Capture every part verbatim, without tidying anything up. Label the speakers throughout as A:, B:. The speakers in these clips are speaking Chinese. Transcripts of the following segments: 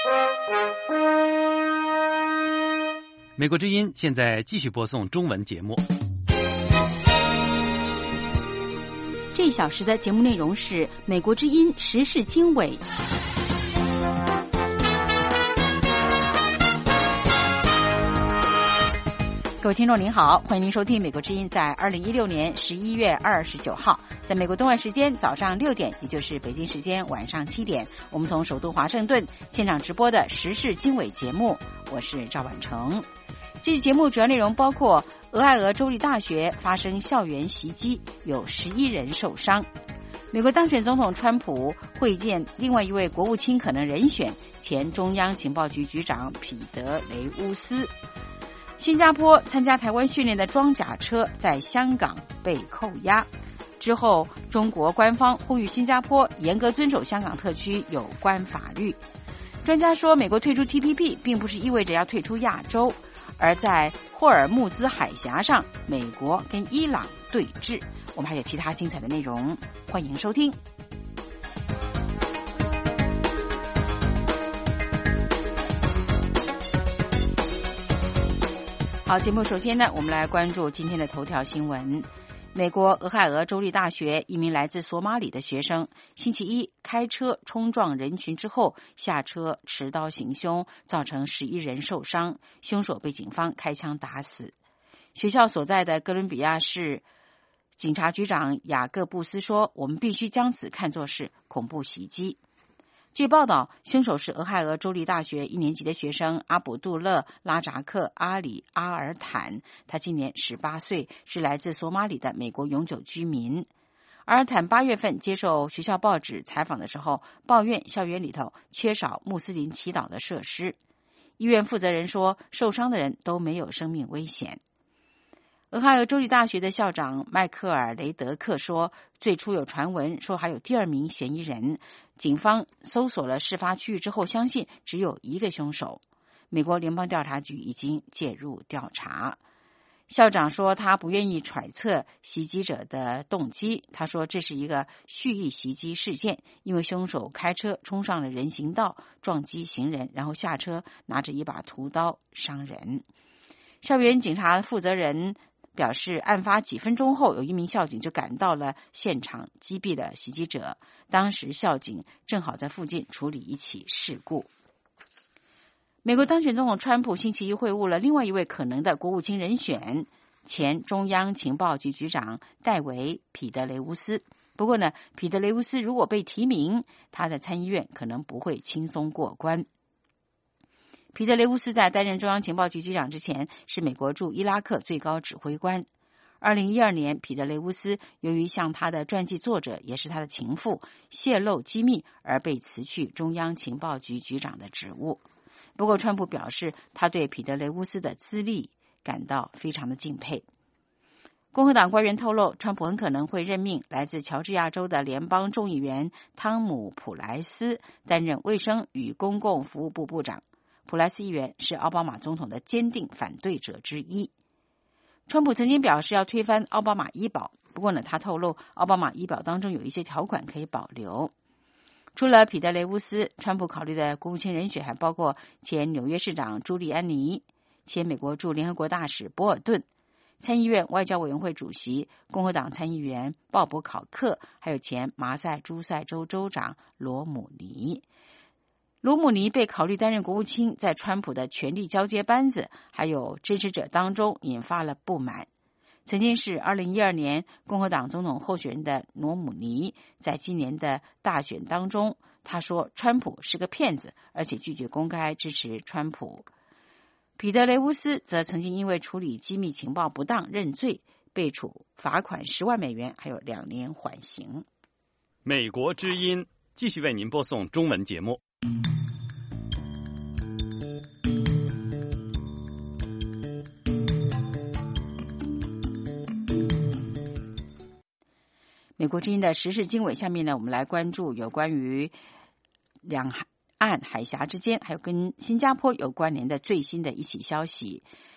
A: 美国之音现在继续播送中文节目。
B: 这一小时的节目内容是美国之音时事经纬。各位听众您好，欢迎您收听美国之音在二零一六年十一月二十九号，在美国东岸时间早上六点，也就是北京时间晚上七点，我们从首都华盛顿现场直播的时事经纬节目，我是赵婉成。这期节目主要内容包括俄亥俄州立大学发生校园袭击，有十一人受伤；美国当选总统川普会见另外一位国务卿可能人选，前中央情报局局长彼得雷乌斯；新加坡参加台湾训练的装甲车在香港被扣押之后，中国官方呼吁新加坡严格遵守香港特区有关法律。专家说，美国退出 T P P 并不是意味着要退出亚洲，而在霍尔木兹海峡上，美国跟伊朗对峙。我们还有其他精彩的内容，欢迎收听。好，节目首先呢，我们来关注今天的头条新闻。美国俄亥俄州立大学一名来自索马里的学生星期一开车冲撞人群之后下车持刀行凶，造成十一人受伤，凶手被警方开枪打死。学校所在的哥伦比亚市警察局长雅各布斯说，我们必须将此看作是恐怖袭击。据报道，凶手是俄亥俄州立大学一年级的学生阿卜杜勒拉扎克阿里阿尔坦，他今年十八岁，是来自索马里的美国永久居民。阿尔坦八月份接受学校报纸采访的时候，抱怨校园里头缺少穆斯林祈祷的设施。医院负责人说，受伤的人都没有生命危险。俄亥俄州立大学的校长迈克尔雷德克说，最初有传闻说还有第二名嫌疑人，警方搜索了事发区域之后，相信只有一个凶手。美国联邦调查局已经介入调查。校长说，他不愿意揣测袭击者的动机。他说，这是一个蓄意袭击事件，因为凶手开车冲上了人行道，撞击行人，然后下车拿着一把屠刀伤人。校园警察负责人表示，案发几分钟后，有一名校警就赶到了现场，击毙了袭击者。当时校警正好在附近处理一起事故。美国当选总统川普星期一会晤了另外一位可能的国务卿人选，前中央情报局局长戴维·彼得雷乌斯。不过呢，彼得雷乌斯如果被提名，他的参议院可能不会轻松过关。彼得雷乌斯在担任中央情报局局长之前，是美国驻伊拉克最高指挥官。二零一二年，彼得雷乌斯由于向他的传记作者，也是他的情妇泄露机密，而被辞去中央情报局局长的职务。不过，川普表示，他对彼得雷乌斯的资历感到非常的敬佩。共和党官员透露，川普很可能会任命来自乔治亚州的联邦众议员汤姆·普莱斯担任卫生与公共服务部部长。普莱斯议员是奥巴马总统的坚定反对者之一。川普曾经表示要推翻奥巴马医保，不过呢，他透露奥巴马医保当中有一些条款可以保留。除了彼得雷乌斯，川普考虑的国务卿人选还包括前纽约市长朱利安尼、前美国驻联合国大使博尔顿、参议院外交委员会主席共和党参议员鲍勃考克，还有前马萨诸塞州州长罗姆尼。罗姆尼被考虑担任国务卿，在川普的权力交接班子还有支持者当中引发了不满。曾经是二零一二年共和党总统候选人的罗姆尼，在今年的大选当中，他说川普是个骗子，而且拒绝公开支持川普。彼得雷乌斯则曾经因为处理机密情报不当认罪，被处罚款十万美元，还有两年缓刑。
A: 美国之音继续为您播送中文节目。
B: 美国之音的时事经纬，下面呢，我们来关注有关于两岸海峡之间，还有跟新加坡有关联的最新的一起消息。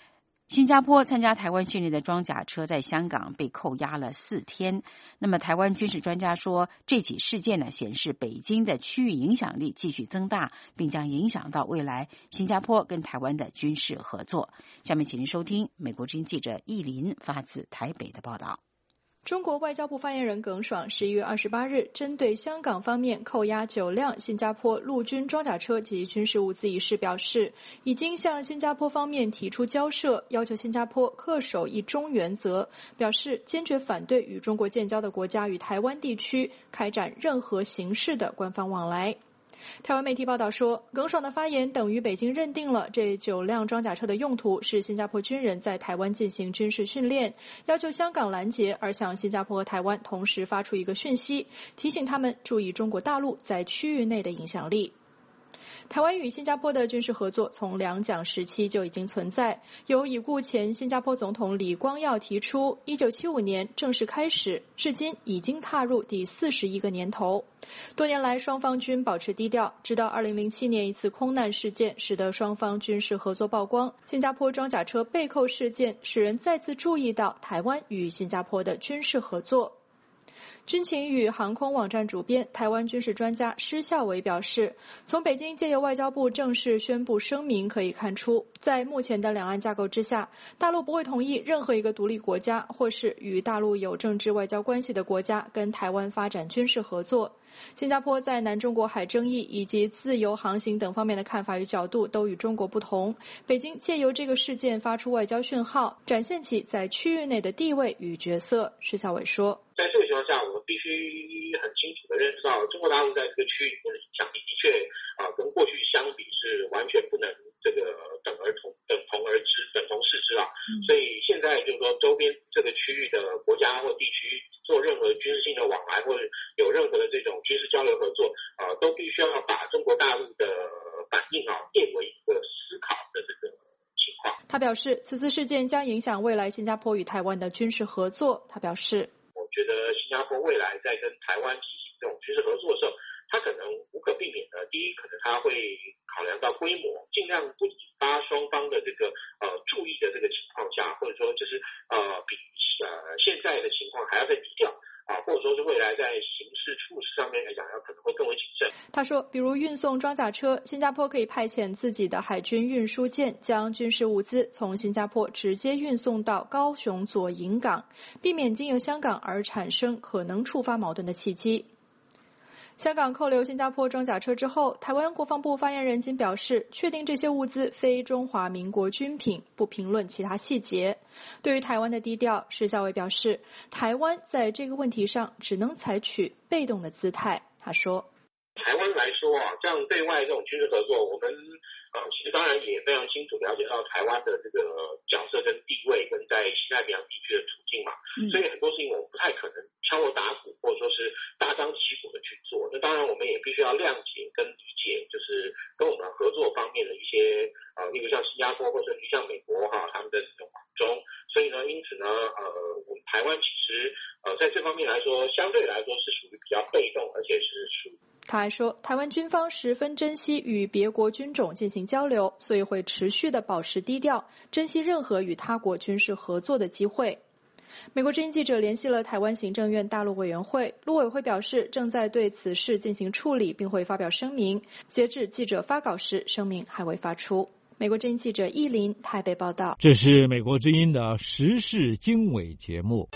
B: 新加坡参加台湾训练的装甲车在香港被扣押了四天。那么台湾军事专家说，这起事件呢显示北京的区域影响力继续增大，并将影响到未来新加坡跟台湾的军事合作。下面请您收听美国之音记者易林发自台北的报道。
C: 中国外交部发言人耿爽十一月二十八日针对香港方面扣押九辆新加坡陆军装甲车及军事物资一事表示，已经向新加坡方面提出交涉，要求新加坡恪守一中原则，表示坚决反对与中国建交的国家与台湾地区开展任何形式的官方往来。台湾媒体报道说，耿爽的发言等于北京认定了这九辆装甲车的用途是新加坡军人在台湾进行军事训练，要求香港拦截，而向新加坡和台湾同时发出一个讯息，提醒他们注意中国大陆在区域内的影响力。台湾与新加坡的军事合作从两蒋时期就已经存在，由已故前新加坡总统李光耀提出，一九七五年正式开始，至今已经踏入第四十一个年头。多年来双方均保持低调，直到二零零七年一次空难事件使得双方军事合作曝光，新加坡装甲车被扣事件使人再次注意到台湾与新加坡的军事合作。军情与航空网站主编、台湾军事专家施孝伟表示，从北京借由外交部正式宣布声明可以看出，在目前的两岸架构之下，大陆不会同意任何一个独立国家或是与大陆有政治外交关系的国家跟台湾发展军事合作。新加坡在南中国海争议以及自由航行等方面的看法与角度都与中国不同，北京借由这个事件发出外交讯号，展现其在区域内的地位与角色。施孝伟说，
D: 在这个情况下，我们必须很清楚的认识到，中国大陆在这个区域里面的影响力的确啊、呃，跟过去相比是完全不能这个等而同等同而知等同视之啊。嗯、所以现在就是说，周边这个区域的国家或地区做任何军事性的往来，或者有任何的这种军事交流合作啊、呃，都必须要把中国大陆的反应啊列为一个思考的这个情况。
C: 他表示，此次事件将影响未来新加坡与台湾的军事合作。他表示，
D: 我觉得新加坡未来在跟台湾进行这种军事合作的时候，它可能无可避免的，第一，可能它会考量到规模，尽量不引发双方的这个呃注意的这个情况下，或者说就是呃比呃现在的情况还要再低调啊，或者说是未来在刑事处事上面来讲，要可能会更为谨慎。
C: 他说，比如运送装甲车，新加坡可以派遣自己的海军运输舰，将军事物资从新加坡直接运送到高雄左营港，避免经由香港而产生可能触发矛盾的契机。香港扣留新加坡装甲车之后，台湾国防部发言人仅表示，确定这些物资非中华民国军品，不评论其他细节。对于台湾的低调，施孝伟表示，台湾在这个问题上只能采取被动的姿态。他说，
D: 台湾来说啊，这样对外这种军事合作，我们呃其实当然也非常清楚了解到台湾的这个角色跟地位，跟在西太平洋地区的处境嘛，嗯、所以很多事情我们不太可能敲锣打鼓，或者说是大张旗鼓的去做。那当然我们也必须要谅解跟理解，就是跟我们合作方面的一些呃，例如像新加坡或者像美国哈他们的这种苦衷。所以呢，因此呢，呃，我们台湾其实呃在这方面来说，相对来说是属于比较被动，而且是属于。
C: 他还说，台湾军方十分珍惜与别国军种进行交流，所以会持续的保持低调，珍惜任何与他国军事合作的机会。美国之音记者联系了台湾行政院大陆委员会，陆委会表示正在对此事进行处理，并会发表声明。截至记者发稿时，声明还未发出。美国之音记者易林台北报道。
E: 这是美国之音的时事经纬节目。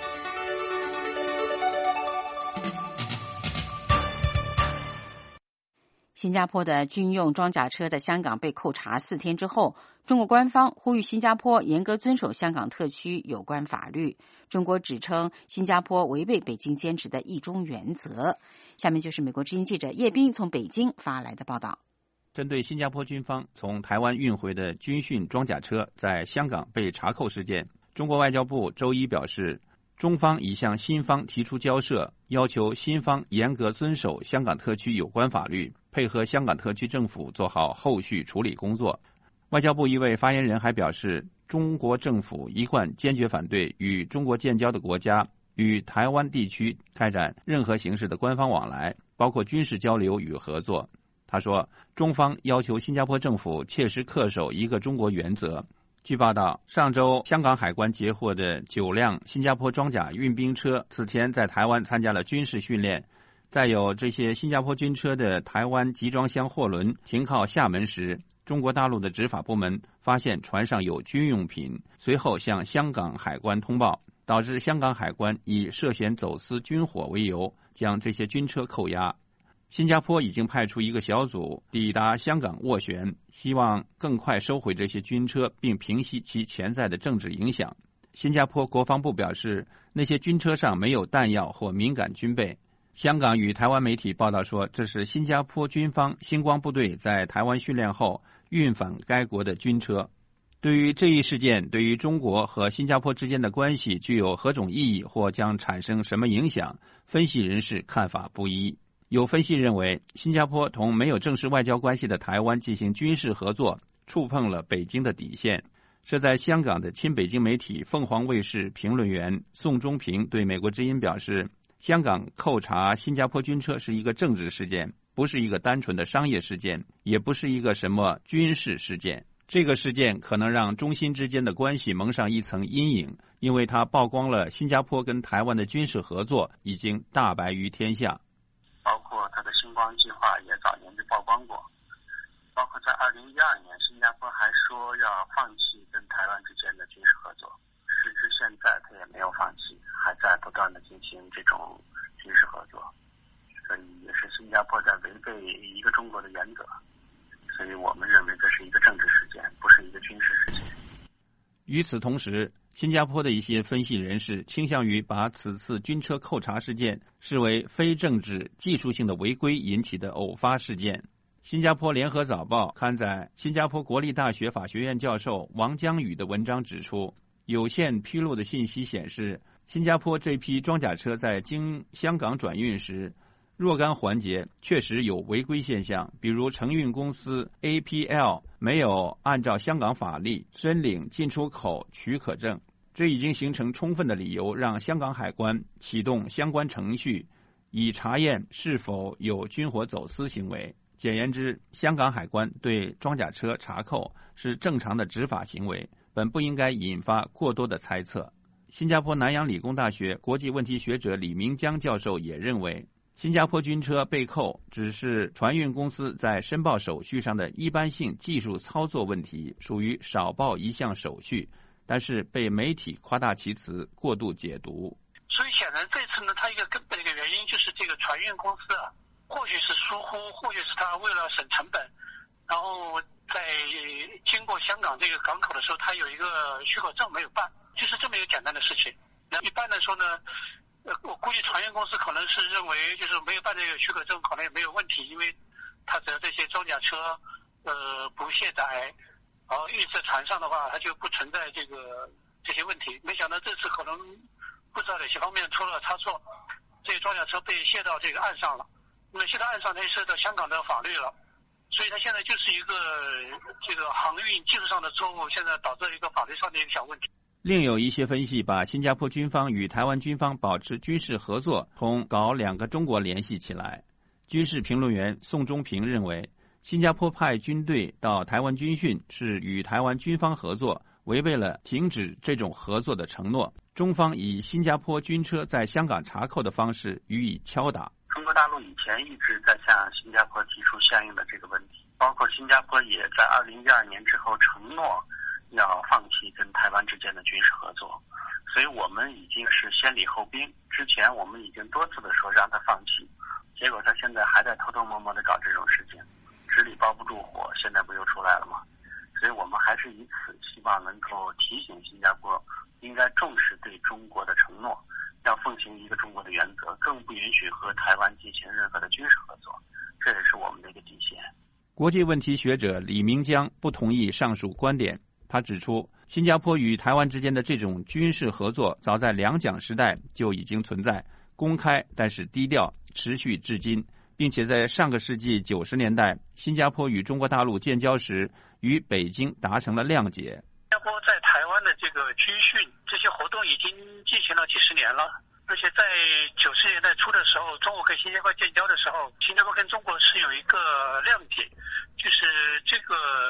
B: 新加坡的军用装甲车在香港被扣查四天之后，中国官方呼吁新加坡严格遵守香港特区有关法律。中国指称新加坡违背北京坚持的一中原则。下面就是美国之音记者叶斌从北京发来的报道。
F: 针对新加坡军方从台湾运回的军训装甲车在香港被查扣事件，中国外交部周一表示，中方已向新方提出交涉，要求新方严格遵守香港特区有关法律，配合香港特区政府做好后续处理工作。外交部一位发言人还表示，中国政府一贯坚决反对与中国建交的国家与台湾地区开展任何形式的官方往来，包括军事交流与合作。他说，中方要求新加坡政府切实恪守一个中国原则， 据报道，上周香港海关截获的九辆新加坡装甲运兵车，此前在台湾参加了军事训练。再有这些新加坡军车的台湾集装箱货轮停靠厦门时，中国大陆的执法部门发现船上有军用品，随后向香港海关通报，导致香港海关以涉嫌走私军火为由，将这些军车扣押。新加坡已经派出一个小组抵达香港斡旋，希望更快收回这些军车，并平息其潜在的政治影响。新加坡国防部表示，那些军车上没有弹药或敏感军备。香港与台湾媒体报道说，这是新加坡军方星光部队在台湾训练后运返该国的军车。对于这一事件对于中国和新加坡之间的关系具有何种意义或将产生什么影响，分析人士看法不一。有分析认为，新加坡同没有正式外交关系的台湾进行军事合作，触碰了北京的底线。是在香港的亲北京媒体凤凰卫视评论员宋忠平对美国之音表示，香港扣查新加坡军车是一个政治事件，不是一个单纯的商业事件，也不是一个什么军事事件。这个事件可能让中新之间的关系蒙上一层阴影，因为它曝光了新加坡跟台湾的军事合作已经大白于天下。
G: 包括它的星光计划也早年就曝光过，包括在二零一二年，新加坡还说要放弃跟台湾之间的军事合作，时至现在它也没有放弃，还在不断的进行这种军事合作，所以也是新加坡在违背一个中国的原则，所以我们认为这是一个政治事件，不是一个军事事件。
F: 与此同时，新加坡的一些分析人士倾向于把此次军车扣查事件视为非政治技术性的违规引起的偶发事件。新加坡联合早报刊载新加坡国立大学法学院教授王江宇的文章指出，有限披露的信息显示，新加坡这批装甲车在经香港转运时，若干环节确实有违规现象，比如承运公司 A P L 没有按照香港法律申领进出口许可证，这已经形成充分的理由让香港海关启动相关程序，以查验是否有军火走私行为。简言之，香港海关对装甲车查扣是正常的执法行为，本不应该引发过多的猜测。新加坡南洋理工大学国际问题学者李明江教授也认为，新加坡军车被扣只是船运公司在申报手续上的一般性技术操作问题，属于少报一项手续，但是被媒体夸大其词，过度解读。
H: 所以显然这次呢，它一个根本的一个原因就是这个船运公司啊，或许是疏忽，或许是他为了省成本，然后在经过香港这个港口的时候，他有一个许可证没有办，就是这么一个简单的事情。那一般来说呢，呃，我估计船运公司可能是认为就是没有办这个许可证可能也没有问题，因为他只要这些装甲车呃不卸载，然后运在船上的话，它就不存在这个这些问题。没想到这次可能不知道哪些方面出了差错，这些装甲车被卸到这个岸上了。那么卸到岸上，它就涉到香港的法律了，所以它现在就是一个这个航运技术上的错误，现在导致一个法律上的一个小问题。
F: 另有一些分析把新加坡军方与台湾军方保持军事合作同搞两个中国联系起来。军事评论员宋忠平认为，新加坡派军队到台湾军训是与台湾军方合作，违背了停止这种合作的承诺。中方以新加坡军车在香港查扣的方式予以敲打。
G: 中国大陆以前一直在向新加坡提出相应的这个问题，包括新加坡也在二零一二年之后承诺要放弃跟台湾之间的军事合作，所以我们已经是先礼后兵。之前我们已经多次的说让他放弃，结果他现在还在偷偷摸摸的搞这种事情，纸里包不住火，现在不又出来了吗？所以我们还是以此希望能够提醒新加坡应该重视对中国的承诺，要奉行一个中国的原则，更不允许和台湾进行任何的军事合作，这也是我们的一个底线。
F: 国际问题学者李明江不同意上述观点，他指出，新加坡与台湾之间的这种军事合作早在两蒋时代就已经存在，公开但是低调，持续至今，并且在上个世纪九十年代，新加坡与中国大陆建交时，与北京达成了谅解。
H: 新加坡在台湾的这个军训这些活动已经进行了几十年了，而且在九十年代初的时候，中国跟新加坡建交的时候，新加坡跟中国是有一个谅解，就是这个是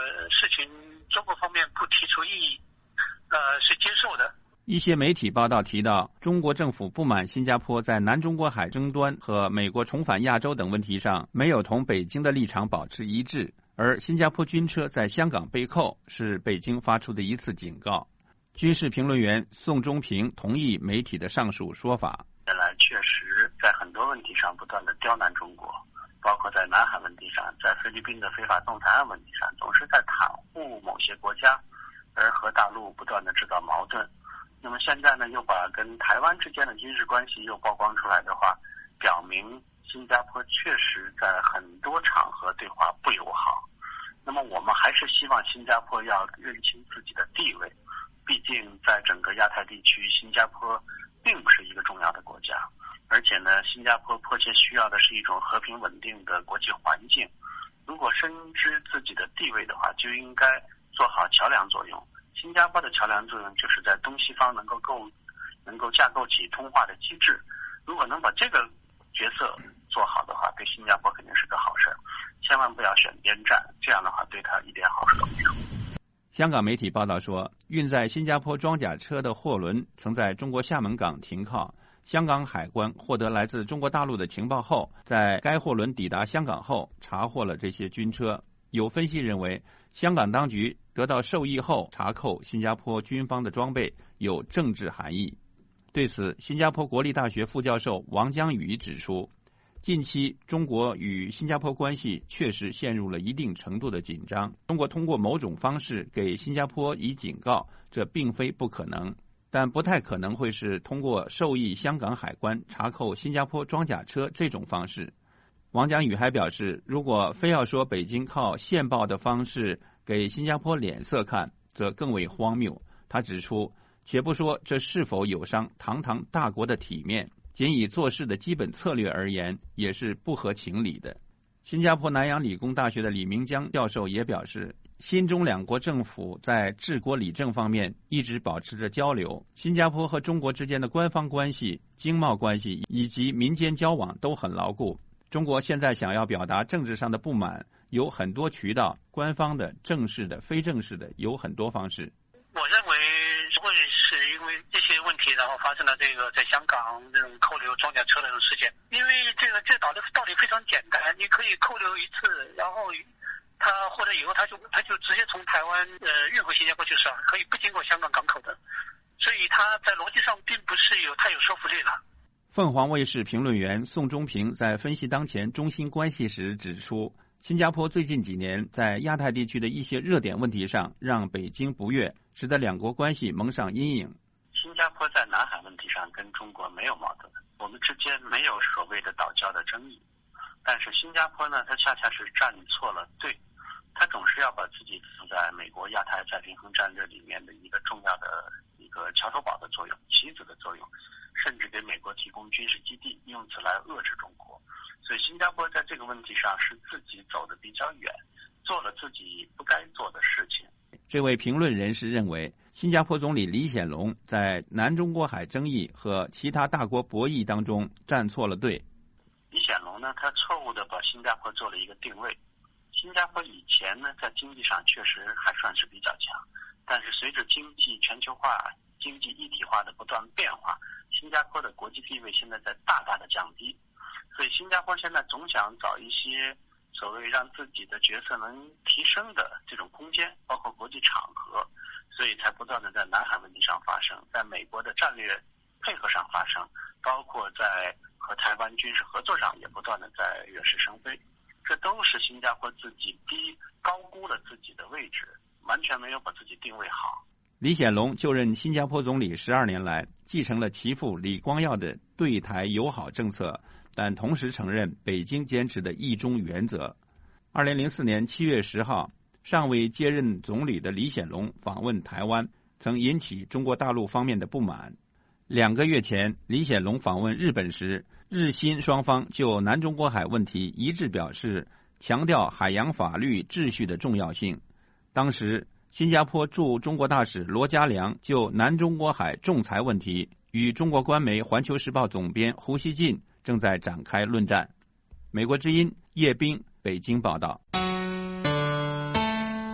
H: 事情中国方面不提出异议，呃，是接受的。
F: 一些媒体报道提到，中国政府不满新加坡在南中国海争端和美国重返亚洲等问题上没有同北京的立场保持一致，而新加坡军车在香港被扣是北京发出的一次警告。军事评论员宋忠平同意媒体的上述说法。
G: 原来确实在很多问题上不断的刁难中国，包括在南海问题上，在菲律宾的非法仲裁案问题上，总是在袒护某些国家，而和大陆不断的制造矛盾。那么现在呢，又把跟台湾之间的军事关系又曝光出来的话，表明新加坡确实在很多场合对华不友好。那么我们还是希望新加坡要认清自己的地位，毕竟在整个亚太地区，新加坡并不是一个重要的国家，而且呢，新加坡迫切需要的是一种和平稳定的国际环境。如果深知自己的地位的话，就应该做好桥梁作用。新加坡的桥梁作用就是在东西方能够构能够架构起通话的机制。如果能把这个角色做好的话，对新加坡肯定是个好事儿。千万不要选边站，这样的话对他一点好处都没有。
F: 香港媒体报道说，运载新加坡装甲车的货轮曾在中国厦门港停靠。香港海关获得来自中国大陆的情报后，在该货轮抵达香港后查获了这些军车。有分析认为，香港当局得到授意后查扣新加坡军方的装备有政治含义。对此，新加坡国立大学副教授王江宇指出，近期中国与新加坡关系确实陷入了一定程度的紧张，中国通过某种方式给新加坡以警告，这并非不可能，但不太可能会是通过授意香港海关查扣新加坡装甲车这种方式。王江宇还表示，如果非要说北京靠线报的方式给新加坡脸色看，则更为荒谬。他指出，且不说这是否有伤堂堂大国的体面，仅以做事的基本策略而言，也是不合情理的。新加坡南洋理工大学的李明江教授也表示，新中两国政府在治国理政方面一直保持着交流，新加坡和中国之间的官方关系、经贸关系以及民间交往都很牢固。中国现在想要表达政治上的不满，有很多渠道，官方的、正式的、非正式的，有很多方式。
H: 我认为会是因为这些问题，然后发生了这个在香港这种扣留装甲车的这种事件。因为这个这道理道理非常简单，你可以扣留一次，然后他或者以后他就他就直接从台湾呃运回新加坡就是了，可以不经过香港港口的，所以他在逻辑上并不是有太有说服力了。
F: 凤凰卫视评论员宋忠平在分析当前中新关系时指出，新加坡最近几年在亚太地区的一些热点问题上让北京不悦，使得两国关系蒙上阴影。
G: 新加坡在南海问题上跟中国没有矛盾，我们之间没有所谓的岛礁的争议，但是新加坡呢，它恰恰是站错了队，它总是要把自己放在美国亚太再平衡战略里面的一个重要的一个桥头堡的作用、棋子的作用，甚至给美国提供军事基地，用此来遏制中国。所以新加坡在这个问题上是自己走得比较远，做了自己不该做的事情。
F: 这位评论人士认为，新加坡总理李显龙在南中国海争议和其他大国博弈当中站错了队。
G: 李显龙呢，他错误地把新加坡做了一个定位。新加坡以前呢，在经济上确实还算是比较强，但是随着经济全球化、经济一体化的不断变化，新加坡的国际地位现在在大大的降低。所以新加坡现在总想找一些所谓让自己的角色能提升的这种空间，包括国际场合，所以才不断的在南海问题上发生，在美国的战略配合上发生，包括在和台湾军事合作上也不断的在惹是生非。这都是新加坡自己低高估了自己的位置，完全没有把自己定位好。
F: 李显龙就任新加坡总理十二年来，继承了其父李光耀的对台友好政策，但同时承认北京坚持的一中原则。二零零四年七月十号，尚未接任总理的李显龙访问台湾，曾引起中国大陆方面的不满。两个月前，李显龙访问日本时，日新双方就南中国海问题一致表示，强调海洋法律秩序的重要性。当时，新加坡驻中国大使罗家良就南中国海仲裁问题与中国官媒《环球时报》总编胡锡进正在展开论战。美国之音叶冰北京报道。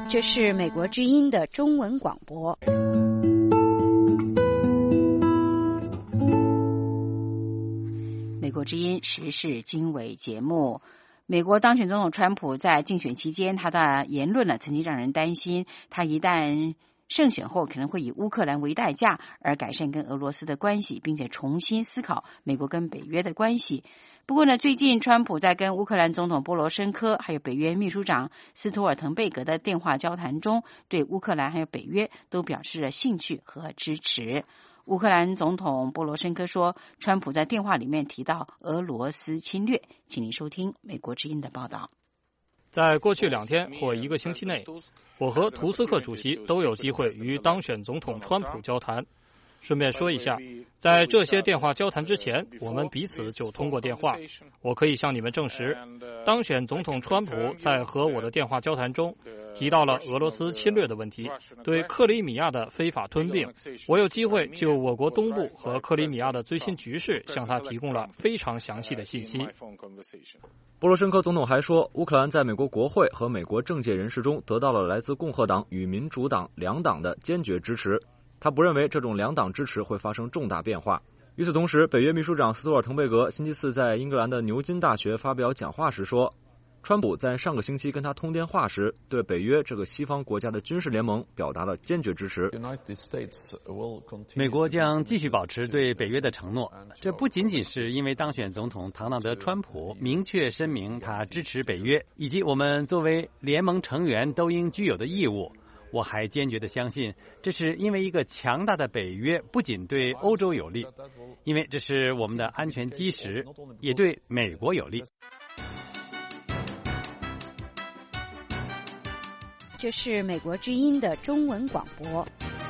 B: 这是美国之音的中文广播。美国之音时事经纬节目。美国当选总统川普在竞选期间，他的言论呢，曾经让人担心，他一旦胜选后可能会以乌克兰为代价而改善跟俄罗斯的关系，并且重新思考美国跟北约的关系。不过呢，最近川普在跟乌克兰总统波罗申科还有北约秘书长斯托尔滕贝格的电话交谈中，对乌克兰还有北约都表示了兴趣和支持。乌克兰总统波罗申科说，川普在电话里面提到俄罗斯侵略。请您收听美国之音的报道。
I: 在过去两天或一个星期内，我和图斯克主席都有机会与当选总统川普交谈。顺便说一下，在这些电话交谈之前，我们彼此就通过电话。我可以向你们证实，当选总统川普在和我的电话交谈中提到了俄罗斯侵略的问题，对克里米亚的非法吞并。我有机会就我国东部和克里米亚的最新局势向他提供了非常详细的信息。
J: 波罗申科总统还说，乌克兰在美国国会和美国政界人士中得到了来自共和党与民主党两党的坚决支持。他不认为这种两党支持会发生重大变化。与此同时，北约秘书长斯托尔滕贝格星期四在英格兰的牛津大学发表讲话时说，川普在上个星期跟他通电话时，对北约这个西方国家的军事联盟表达了坚决支持。
A: 美国将继续保持对北约的承诺，这不仅仅是因为当选总统唐纳德·川普明确声明他支持北约，以及我们作为联盟成员都应具有的义务。我还坚决地相信，这是因为一个强大的北约不仅对欧洲有利，因为这是我们的安全基石，也对美国有利。
B: 这是美国之音的中文广播。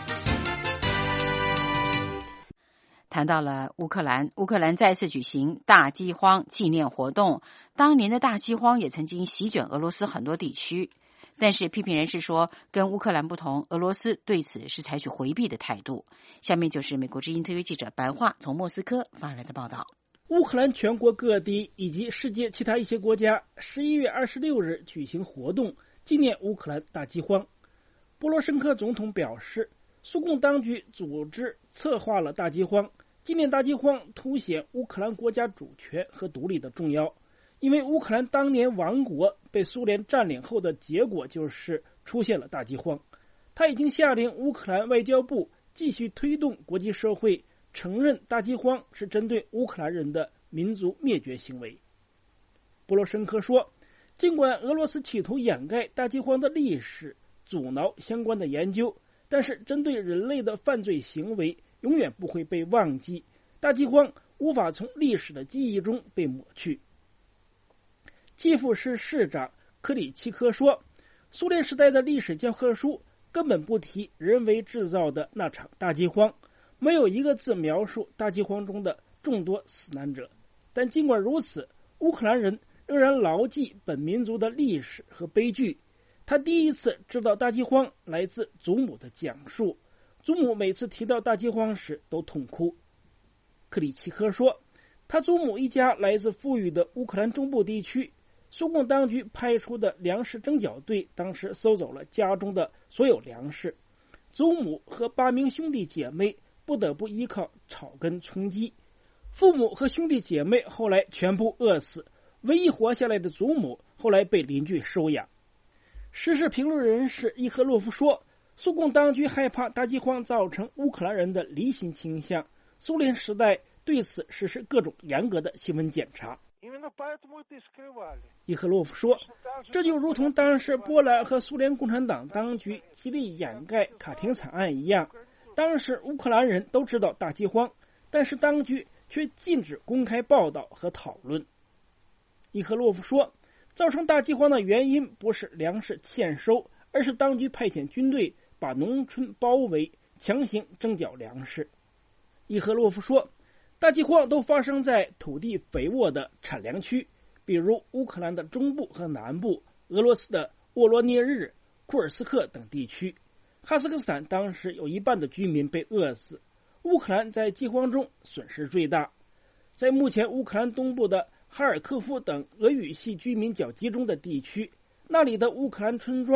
B: 谈到了乌克兰，乌克兰再次举行大饥荒纪念活动。当年的大饥荒也曾经席卷俄罗斯很多地区。但是批评人士说，跟乌克兰不同，俄罗斯对此是采取回避的态度。下面就是美国之音特约记者白桦从莫斯科发来的报道。
K: 乌克兰全国各地以及世界其他一些国家十一月二十六日举行活动，纪念乌克兰大饥荒。波罗申科总统表示，苏共当局组织策划了大饥荒，纪念大饥荒凸显乌克兰国家主权和独立的重要。因为乌克兰当年亡国被苏联占领后的结果就是出现了大饥荒，他已经下令乌克兰外交部继续推动国际社会承认大饥荒是针对乌克兰人的民族灭绝行为。波罗申科说，尽管俄罗斯企图掩盖大饥荒的历史，阻挠相关的研究，但是针对人类的犯罪行为永远不会被忘记，大饥荒无法从历史的记忆中被抹去。基辅市市长克里奇科说，苏联时代的历史教科书根本不提人为制造的那场大饥荒，没有一个字描述大饥荒中的众多死难者。但尽管如此，乌克兰人仍然牢记本民族的历史和悲剧。他第一次知道大饥荒来自祖母的讲述，祖母每次提到大饥荒时都痛哭。克里奇科说，他祖母一家来自富裕的乌克兰中部地区，苏共当局派出的粮食征剿队当时搜走了家中的所有粮食，祖母和八名兄弟姐妹不得不依靠草根充饥，父母和兄弟姐妹后来全部饿死，唯一活下来的祖母后来被邻居收养。时事评论人士伊赫洛夫说，苏共当局害怕大饥荒造成乌克兰人的离心倾向，苏联时代对此实施各种严格的新闻检查。伊赫洛夫说，这就如同当时波兰和苏联共产党当局极力掩盖卡廷惨案一样，当时乌克兰人都知道大饥荒，但是当局却禁止公开报道和讨论。伊赫洛夫说，造成大饥荒的原因不是粮食欠收，而是当局派遣军队把农村包围，强行征剿粮食。伊赫洛夫说，大饥荒都发生在土地肥沃的产粮区，比如乌克兰的中部和南部，俄罗斯的沃罗涅日、库尔斯克等地区。哈萨克斯坦当时有一半的居民被饿死，乌克兰在饥荒中损失最大。在目前乌克兰东部的哈尔科夫等俄语系居民较集中的地区，那里的乌克兰村庄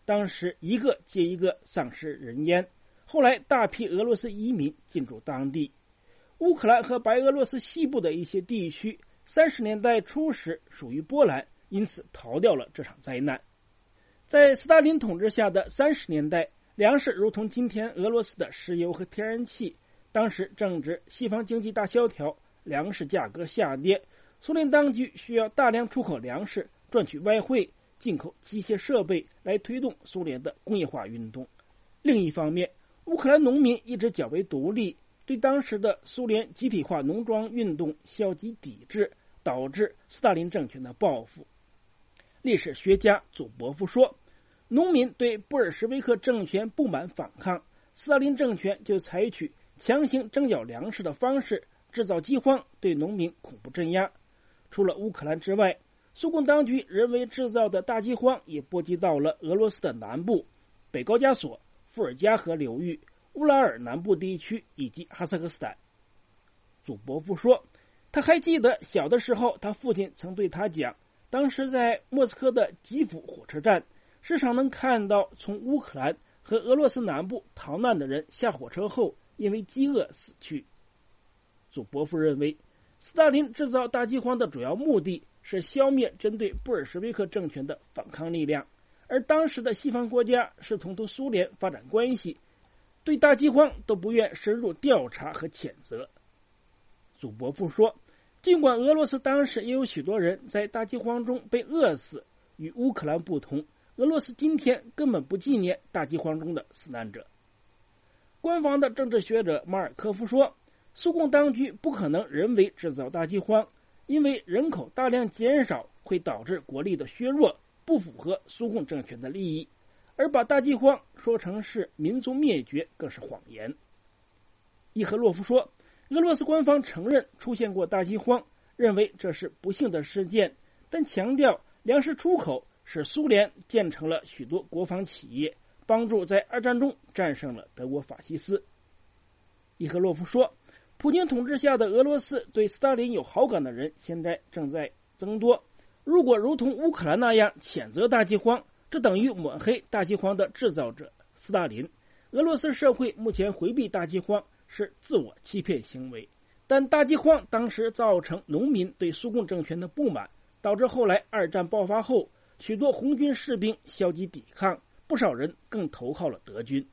K: 当时一个接一个丧失人烟，后来大批俄罗斯移民进驻当地。乌克兰和白俄罗斯西部的一些地区三十年代初时属于波兰，因此逃掉了这场灾难。在斯大林统治下的三十年代，粮食如同今天俄罗斯的石油和天然气，当时正值西方经济大萧条，粮食价格下跌，苏联当局需要大量出口粮食，赚取外汇，进口机械设备来推动苏联的工业化运动。另一方面，乌克兰农民一直较为独立，对当时的苏联集体化农庄运动消极抵制，导致斯大林政权的报复。历史学家祖伯夫说，农民对布尔什维克政权不满反抗，斯大林政权就采取强行征缴粮食的方式，制造饥荒，对农民恐怖镇压。除了乌克兰之外，苏共当局人为制造的大饥荒也波及到了俄罗斯的南部、北高加索、伏尔加河流域、乌拉尔南部地区以及哈萨克斯坦。祖伯夫说，他还记得小的时候，他父亲曾对他讲，当时在莫斯科的基辅火车站，时常能看到从乌克兰和俄罗斯南部逃难的人下火车后因为饥饿死去。祖伯夫认为，斯大林制造大饥荒的主要目的是消灭针对布尔什维克政权的反抗力量，而当时的西方国家试图同苏联发展关系，对大饥荒都不愿深入调查和谴责。祖伯夫说，尽管俄罗斯当时也有许多人在大饥荒中被饿死，与乌克兰不同，俄罗斯今天根本不纪念大饥荒中的死难者。官方的政治学者马尔科夫说，苏共当局不可能人为制造大饥荒，因为人口大量减少会导致国力的削弱，不符合苏共政权的利益，而把大饥荒说成是民族灭绝更是谎言。伊赫洛夫说，俄罗斯官方承认出现过大饥荒，认为这是不幸的事件，但强调粮食出口使苏联建成了许多国防企业，帮助在二战中战胜了德国法西斯。伊赫洛夫说，普京统治下的俄罗斯对斯大林有好感的人现在正在增多，如果如同乌克兰那样谴责大饥荒，这等于抹黑大饥荒的制造者斯大林。俄罗斯社会目前回避大饥荒是自我欺骗行为，但大饥荒当时造成农民对苏共政权的不满，导致后来二战爆发后，许多红军士兵消极抵抗，不少人更投靠了德军。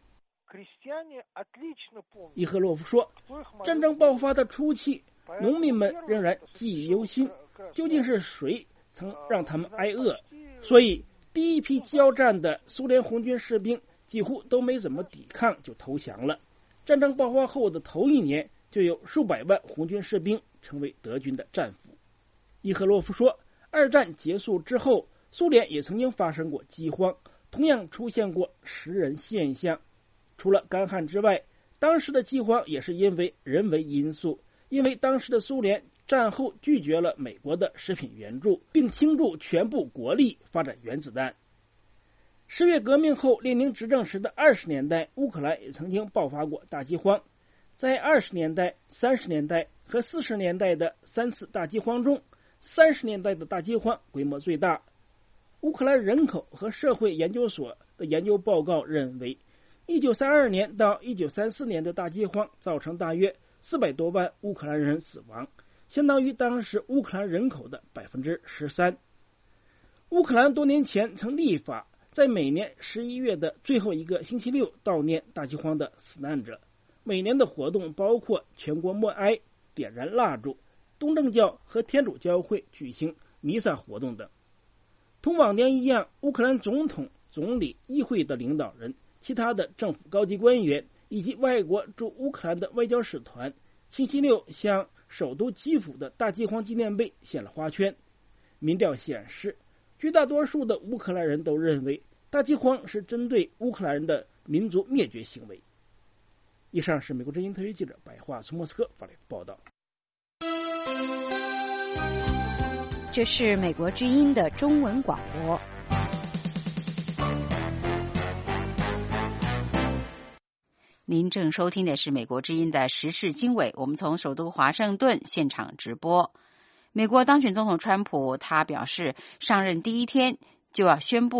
K: 伊赫洛夫说，战争爆发的初期，农民们仍然记忆犹新，究竟是谁曾让他们挨饿？所以第一批交战的苏联红军士兵几乎都没怎么抵抗就投降了。战争爆发后的头一年，就有数百万红军士兵成为德军的战俘。伊赫洛夫说，二战结束之后，苏联也曾经发生过饥荒，同样出现过食人现象。除了干旱之外，当时的饥荒也是因为人为因素，因为当时的苏联战后拒绝了美国的食品援助，并倾注全部国力发展原子弹。十月革命后，列宁执政时的二十年代，乌克兰也曾经爆发过大饥荒。在二十年代、三十年代和四十年代的三次大饥荒中，三十年代的大饥荒规模最大。乌克兰人口和社会研究所的研究报告认为，一九三二年到一九三四年的大饥荒造成大约四百多万乌克兰人死亡，相当于当时乌克兰人口的百分之十三。乌克兰多年前曾立法，在每年十一月的最后一个星期六悼念大饥荒的死难者。每年的活动包括全国默哀、点燃蜡烛、东正教和天主教会举行弥撒活动等。同往年一样，乌克兰总统、总理、议会的领导人、其他的政府高级官员以及外国驻乌克兰的外交使团，星期六向首都基辅的大饥荒纪念碑献了花圈。民调显示，绝大多数的乌克兰人都认为大饥荒是针对乌克兰人的民族灭绝行为。以上是美国之音特约记者白桦从莫斯科发来的报道。
B: 这是美国之音的中文广播。您正收听的是美国之音的时事经纬，我们从首都华盛顿现场直播。美国当选总统川普他表示，上任第一天就要宣布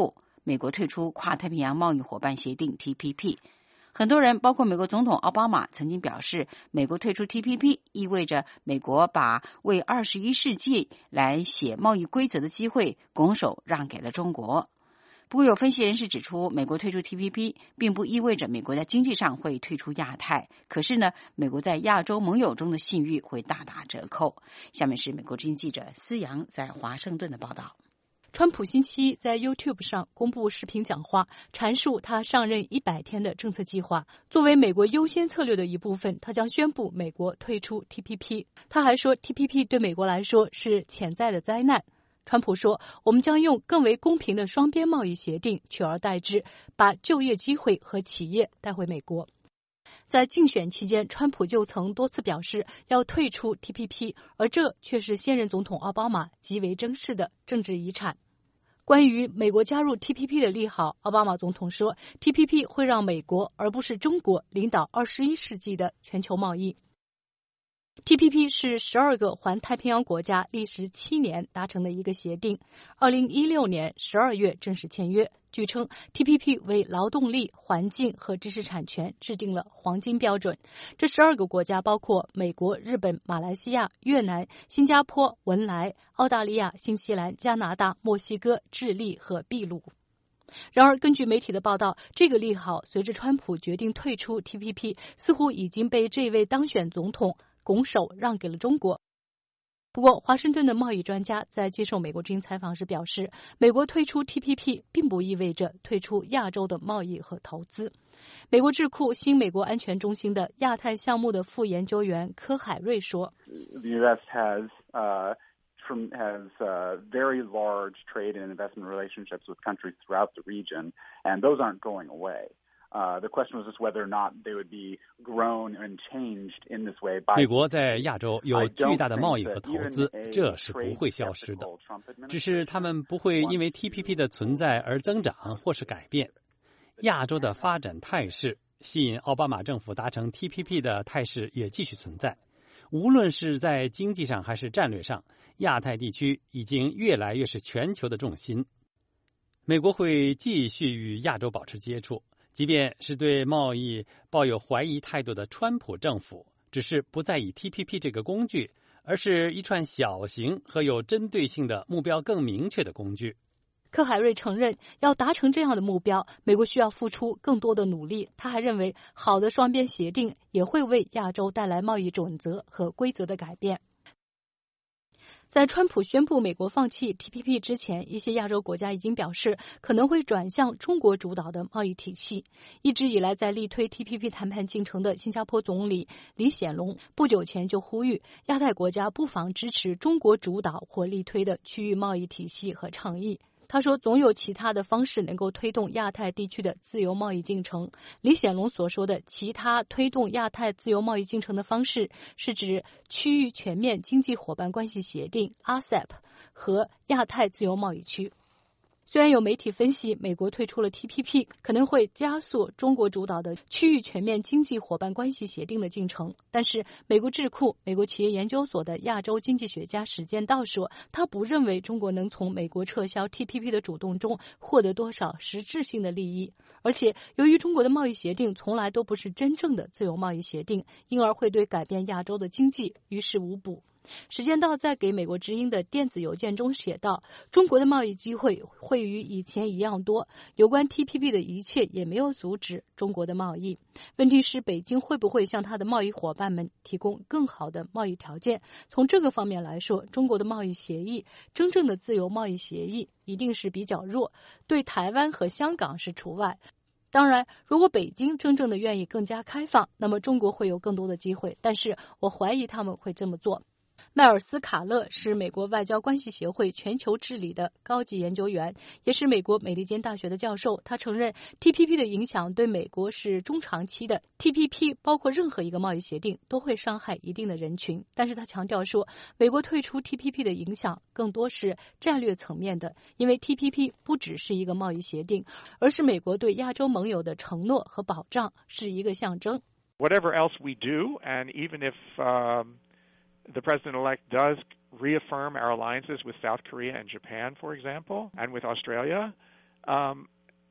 B: 美国退出跨太平洋贸易伙伴协定 T P P。很多人，包括美国总统奥巴马，曾经表示，美国退出 T P P 意味着美国把为二十一世纪来写贸易规则的机会拱手让给了中国。不过有分析人士指出，美国退出 T P P 并不意味着美国在经济上会退出亚太，可是呢，美国在亚洲盟友中的信誉会大打折扣。下面是美国之音记者思阳在华盛顿的报道。
L: 川普星期一在 YouTube 上公布视频讲话，阐述他上任一百天的政策计划。作为美国优先策略的一部分，他将宣布美国退出 T P P。他还说 T P P 对美国来说是潜在的灾难。川普说，我们将用更为公平的双边贸易协定取而代之，把就业机会和企业带回美国。在竞选期间，川普就曾多次表示要退出 T P P， 而这却是现任总统奥巴马极为珍视的政治遗产。关于美国加入 T P P 的利好，奥巴马总统说 T P P 会让美国而不是中国领导二十一世纪的全球贸易。T P P 是十二个环太平洋国家历时七年达成的一个协定，二零一六年十二月正式签约。据称 T P P 为劳动力、环境和知识产权制定了黄金标准。这十二个国家包括美国、日本、马来西亚、越南、新加坡、文莱、澳大利亚、新西兰、加拿大、墨西哥、智利和秘鲁。然而，根据媒体的报道，这个利好随着川普决定退出 T P P， 似乎已经被这位当选总统拱手让给了中国。不过，华盛顿的贸易专家在接受美国之音采访时表示，美国退出 T P P 并不意味着退出亚洲的贸易和投资。美国智库新美国安全中心的亚太项目的副研究员柯海瑞说
M: ：“The U S has uh, from has uh, very large trade and investment relationships with countries throughout the region, and those aren't going away.”Uh, the question was just whether or not they would be grown and changed in this way by
A: 美国在亚洲有巨大的贸易和投资，这是不会消失的，只是他们不会因为 T P P 的存在而增长或是改变。亚洲的发展态势，吸引奥巴马政府达成 T P P 的态势也继续存在。无论是在经济上还是战略上，亚太地区已经越来越是全球的重心。美国会继续与亚洲保持接触。即便是对贸易抱有怀疑态度的川普政府，只是不再以 T P P 这个工具，而是一串小型和有针对性的目标更明确的工具。
L: 柯海瑞承认，要达成这样的目标，美国需要付出更多的努力。他还认为，好的双边协定也会为亚洲带来贸易准则和规则的改变。在川普宣布美国放弃 T P P 之前，一些亚洲国家已经表示可能会转向中国主导的贸易体系。一直以来在力推 T P P 谈判进程的新加坡总理李显龙不久前就呼吁亚太国家不妨支持中国主导或力推的区域贸易体系和倡议。他说，总有其他的方式能够推动亚太地区的自由贸易进程。李显龙所说的其他推动亚太自由贸易进程的方式，是指区域全面经济伙伴关系协定 A S E P 和亚太自由贸易区。虽然有媒体分析美国退出了 T P P 可能会加速中国主导的区域全面经济伙伴关系协定的进程，但是美国智库美国企业研究所的亚洲经济学家史建道说，他不认为中国能从美国撤销 T P P 的主动中获得多少实质性的利益，而且由于中国的贸易协定从来都不是真正的自由贸易协定，因而会对改变亚洲的经济于事无补。史建道在给美国之音的电子邮件中写道，中国的贸易机会会与以前一样多，有关 T P P 的一切也没有阻止中国的贸易。问题是北京会不会向他的贸易伙伴们提供更好的贸易条件？从这个方面来说，中国的贸易协议，真正的自由贸易协议一定是比较弱，对台湾和香港是除外。当然，如果北京真正的愿意更加开放，那么中国会有更多的机会，但是我怀疑他们会这么做。迈尔斯·卡勒是美国外交关系协会全球治理的高级研究员，也是美国美利坚大学的教授。他承认 T P P 的影响对美国是中长期的， T P P 包括任何一个贸易协定都会伤害一定的人群。但是他强调说，美国退出 T P P 的影响更多是战略层面的，因为 T P P 不只是一个贸易协定，而是美国对亚洲盟友的承诺和保障，是一个象征。
N: Whatever else we do, and even if um... the president-elect does reaffirm our alliances with South Korea and Japan, for example, and with Australia, um,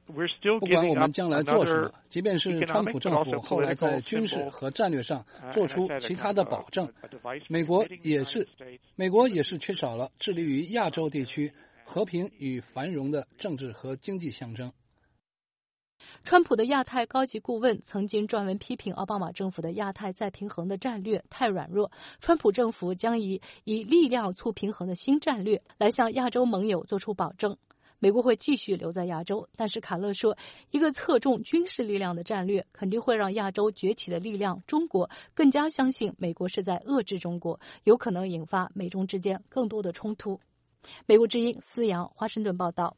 O: 不管我们将来做什么，即便是川普政府后来在军事和战略上做出其他的保证，美国也是美国也是缺少了致力于亚洲地区和平与繁荣的政治和经济象征。
L: 川普的亚太高级顾问曾经撰文批评奥巴马政府的亚太再平衡的战略太软弱，川普政府将以以力量促平衡的新战略来向亚洲盟友做出保证。美国会继续留在亚洲，但是卡勒说，一个侧重军事力量的战略肯定会让亚洲崛起的力量中国更加相信美国是在遏制中国，有可能引发美中之间更多的冲突。美国之音思阳华盛顿报道。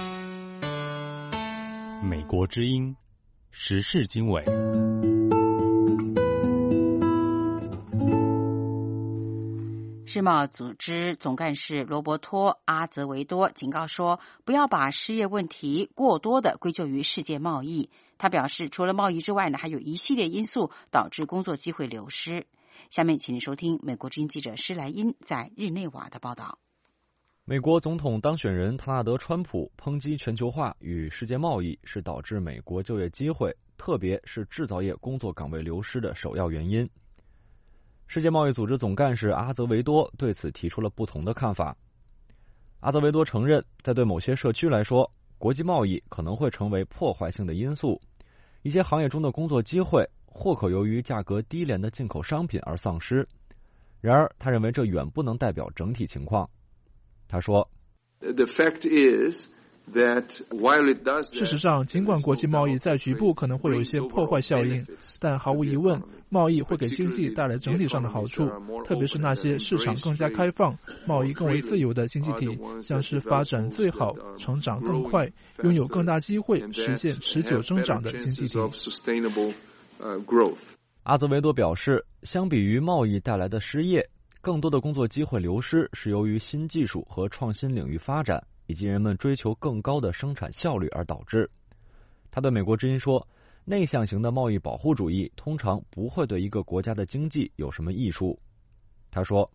P: 美国之音时事经纬。
B: 世贸组织总干事罗伯托·阿泽维多警告说，不要把失业问题过多的归咎于世界贸易。他表示，除了贸易之外呢，还有一系列因素导致工作机会流失。下面请您收听美国之音记者施莱因在日内瓦的报道。
J: 美国总统当选人唐纳德·川普抨击全球化与世界贸易是导致美国就业机会，特别是制造业工作岗位流失的首要原因。世界贸易组织总干事阿泽维多对此提出了不同的看法。阿泽维多承认，在对某些社区来说，国际贸易可能会成为破坏性的因素，一些行业中的工作机会或可由于价格低廉的进口商品而丧失。然而，他认为这远不能代表整体情况。他说
Q: The fact is that while it does that,
R: 事实上，尽管国际贸易在局部可能会有一些破坏效应，但毫无疑问，贸易会给经济带来整体上的好处，特别是那些市场更加开放、贸易更为自由的经济体，将是发展最好、成长更快、拥有更大机会实现持久增长的经济体。
J: 阿泽维多表示，相比于贸易带来的失业，更多的工作机会流失是由于新技术和创新领域发展，以及人们追求更高的生产效率而导致。他对美国之音说，内向型的贸易保护主义通常不会对一个国家的经济有什么益处。他说，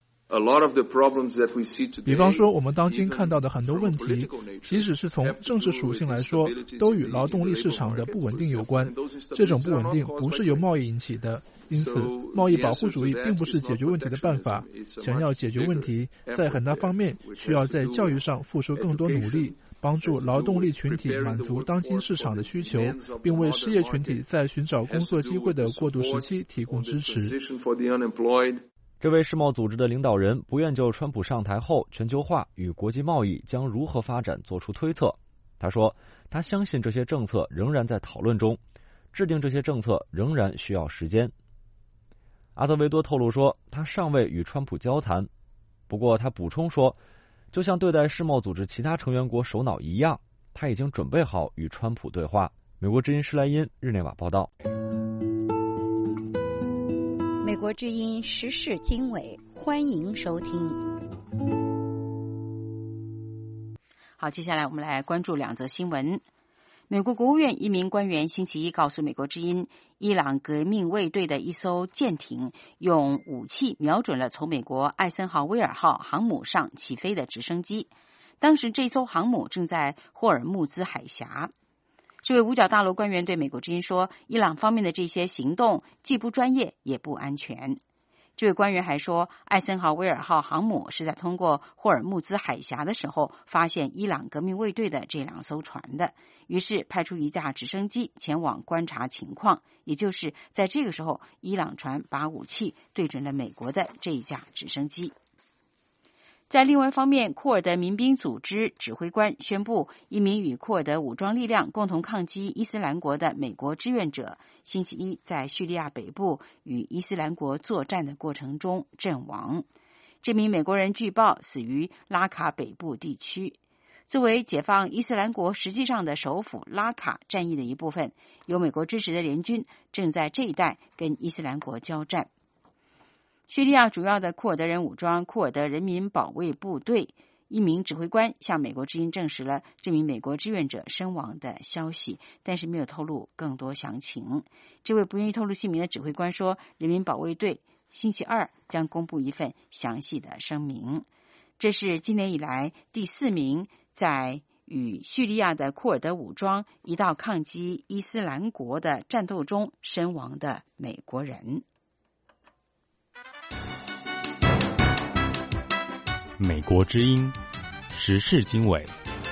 R: 比方说，我们当今看到的很多问题，即使是从政治属性来说，都与劳动力市场的不稳定有关。这种不稳定不是由贸易引起的，因此，贸易保护主义并不是解决问题的办法。想要解决问题，在很大方面需要在教育上付出更多努力，帮助劳动力群体满足当今市场的需求，并为失业群体在寻找工作机会的过渡时期提供支持。
J: 这位世贸组织的领导人不愿就川普上台后全球化与国际贸易将如何发展做出推测。他说，他相信这些政策仍然在讨论中，制定这些政策仍然需要时间。阿泽维多透露说，他尚未与川普交谈，不过他补充说，就像对待世贸组织其他成员国首脑一样，他已经准备好与川普对话。美国之音施莱因日内瓦报道。
B: 美国之音时事经纬，欢迎收听。好，接下来我们来关注两则新闻。美国国务院一名官员星期一告诉美国之音，伊朗革命卫队的一艘舰艇用武器瞄准了从美国艾森豪威尔号航母上起飞的直升机。当时这艘航母正在霍尔木兹海峡。这位五角大楼官员对美国之音说，伊朗方面的这些行动既不专业也不安全。这位官员还说，艾森豪威尔号航母是在通过霍尔木兹海峡的时候发现伊朗革命卫队的这两艘船的，于是派出一架直升机前往观察情况，也就是在这个时候，伊朗船把武器对准了美国的这一架直升机。在另外一方面，库尔德民兵组织指挥官宣布，一名与库尔德武装力量共同抗击伊斯兰国的美国志愿者星期一在叙利亚北部与伊斯兰国作战的过程中阵亡。这名美国人据报死于拉卡北部地区。作为解放伊斯兰国实际上的首府拉卡战役的一部分，由美国支持的联军正在这一带跟伊斯兰国交战。叙利亚主要的库尔德人武装库尔德人民保卫部队一名指挥官向美国之音证实了这名美国志愿者身亡的消息，但是没有透露更多详情。这位不愿意透露姓名的指挥官说，人民保卫队星期二将公布一份详细的声明。这是今年以来第四名在与叙利亚的库尔德武装一道抗击伊斯兰国的战斗中身亡的美国人。
P: 美国之音时事经纬。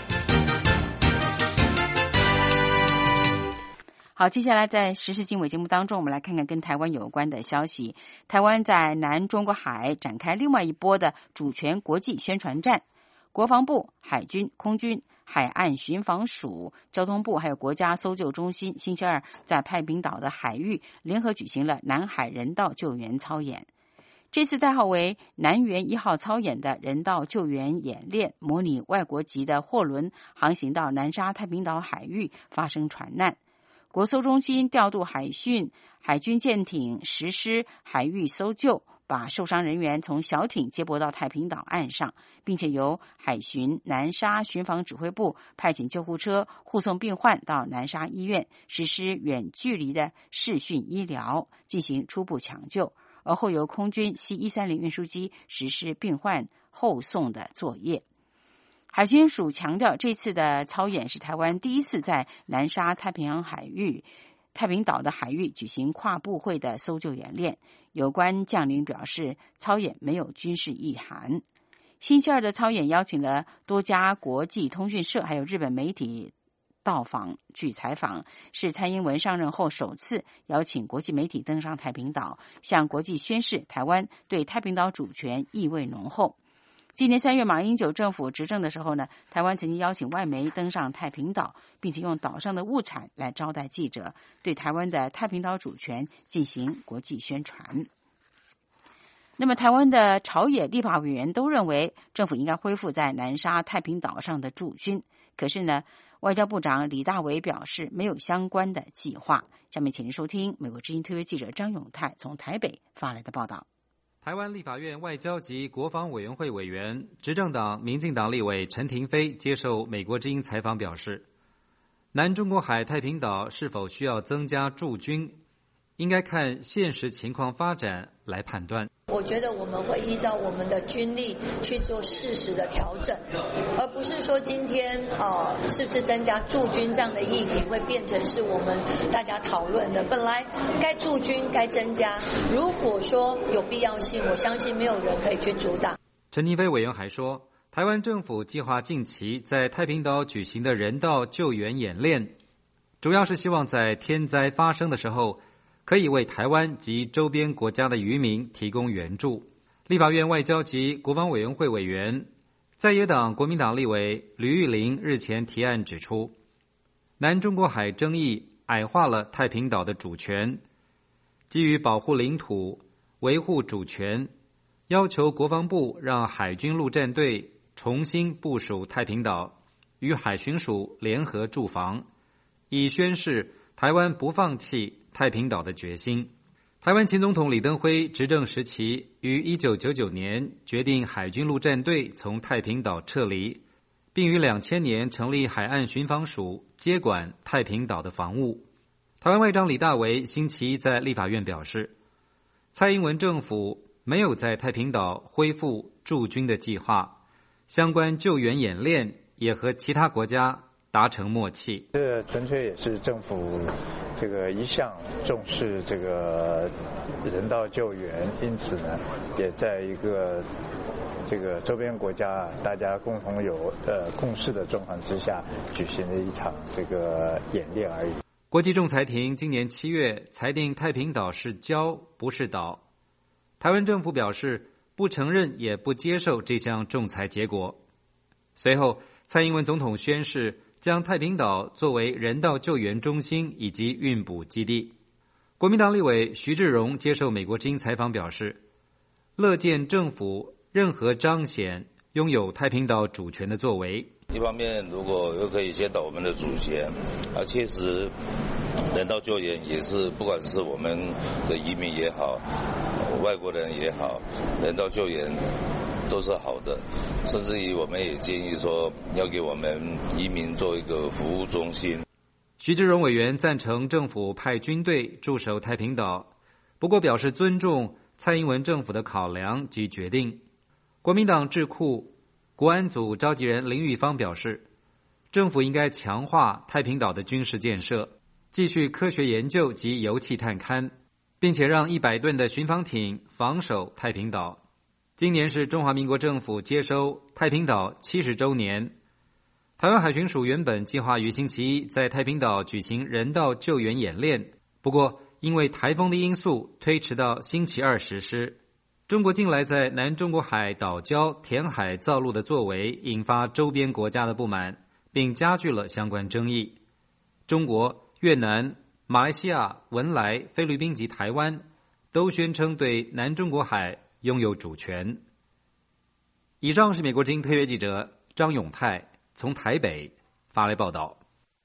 B: 好，接下来在时事经纬节目当中，我们来看看跟台湾有关的消息。台湾在南中国海展开另外一波的主权国际宣传战，国防部、海军、空军、海岸巡防署、交通部还有国家搜救中心星期二在太平岛的海域联合举行了南海人道救援操演。这次代号为南援一号操演的人道救援演练，模拟外国籍的货轮航行到南沙太平岛海域发生船难。国搜中心调度海训、海军舰艇实施海域搜救，把受伤人员从小艇接驳到太平岛岸上，并且由海巡南沙巡防指挥部派遣救护车护送病患到南沙医院，实施远距离的视讯医疗，进行初步抢救，而后由空军 C 一三零 运输机实施病患后送的作业。海军署强调，这次的操演是台湾第一次在南沙太平洋海域、太平岛的海域举行跨部会的搜救演练。有关将领表示，操演没有军事意涵。星期二的操演邀请了多家国际通讯社还有日本媒体到访去采访，是蔡英文上任后首次邀请国际媒体登上太平岛，向国际宣示台湾对太平岛主权意味浓厚。今年三月，马英九政府执政的时候呢，台湾曾经邀请外媒登上太平岛，并且用岛上的物产来招待记者，对台湾的太平岛主权进行国际宣传。那么，台湾的朝野立法委员都认为，政府应该恢复在南沙太平岛上的驻军。可是呢，外交部长李大为表示没有相关的计划。下面请您收听美国之音特约记者张永泰从台北发来的报道。
S: 台湾立法院外交及国防委员会委员、执政党民进党立委陈亭妃接受美国之音采访表示，南中国海太平岛是否需要增加驻军，应该看现实情况发展来判断。
T: 我觉得我们会依照我们的军力去做适时的调整，而不是说今天呃是不是增加驻军这样的议题会变成是我们大家讨论的。本来该驻军该增加，如果说有必要性，我相信没有人可以去阻挡。
S: 陈亭妃委员还说，台湾政府计划近期在太平岛举行的人道救援演练，主要是希望在天灾发生的时候，可以为台湾及周边国家的渔民提供援助。立法院外交及国防委员会委员、在野党国民党立委吕玉玲日前提案指出，南中国海争议矮化了太平岛的主权，基于保护领土、维护主权，要求国防部让海军陆战队重新部署太平岛，与海巡署联合驻防，以宣示台湾不放弃太平岛的决心。台湾前总统李登辉执政时期于一九九九年决定海军陆战队从太平岛撤离，并于两千年成立海岸巡防署，接管太平岛的防务。台湾外长李大为星期一在立法院表示，蔡英文政府没有在太平岛恢复驻军的计划，相关救援演练也和其他国家达成默契。
U: 这纯粹也是政府这个一向重视这个人道救援，因此呢，也在一个这个周边国家大家共同有呃共识的状况之下举行了一场这个演练而已。
S: 国际仲裁庭今年七月裁定太平岛是礁不是岛，台湾政府表示不承认也不接受这项仲裁结果。随后，蔡英文总统宣示将太平岛作为人道救援中心以及运补基地。国民党立委徐志荣接受美国之音采访表示，乐见政府任何彰显拥有太平岛主权的作为。
V: 一方面，如果又可以先到我们的主权，啊，确实人道救援也是，不管是我们的移民也好，外国人也好，人道救援都是好的，甚至于我们也建议说，要给我们移民做一个服务中心。
S: 徐志荣委员赞成政府派军队驻守太平岛，不过表示尊重蔡英文政府的考量及决定。国民党智库国安组召集人林玉芳表示， 政府应该强化太平岛的军事建设，继续科学研究及油气探勘，并且让一百吨的巡防艇防守太平岛。今年是中华民国政府接收太平岛七十周年。台湾海巡署原本计划于星期一在太平岛举行人道救援演练，不过因为台风的因素推迟到星期二实施。中国近来在南中国海岛礁填海造陆的作为引发周边国家的不满，并加剧了相关争议。中国、越南、马来西亚、文莱、菲律宾及台湾都宣称对南中国海拥有主权。以上是美国之音特约记者张永泰从台北发来报道。